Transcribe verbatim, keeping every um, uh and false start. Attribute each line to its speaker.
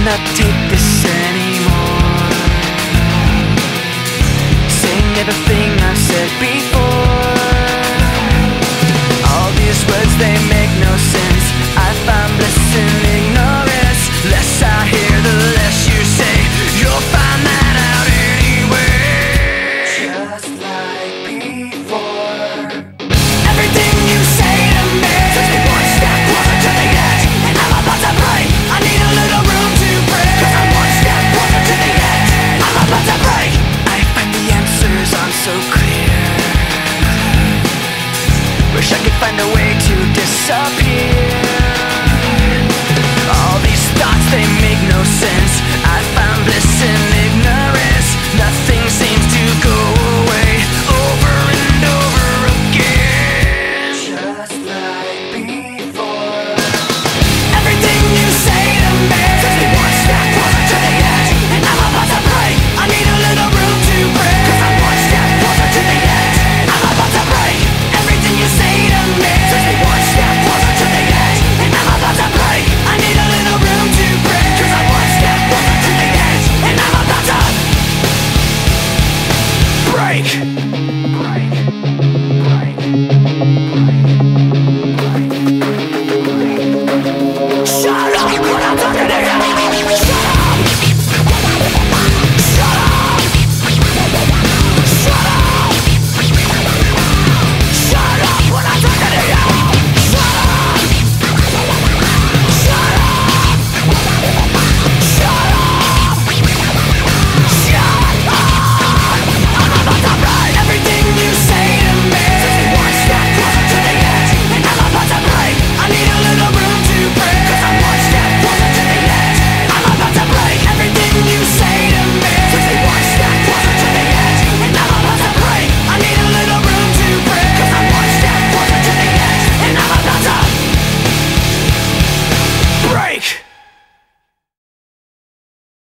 Speaker 1: cannot take this anymore. Saying everything I've said before. All these words, they make no sense. I find bliss in ignorance. Less I hear, the less you say. You'll find that out anyway. Just like before. Everything you say to me takes me one step closer to the edge, and I'm about to break. I need a little room to breathe, 'cause I'm one step closer to the edge. I'm about to break. I find the answers aren't so clear. Wish I could find a way to disappear. All these thoughts, they make no sense. I find bliss in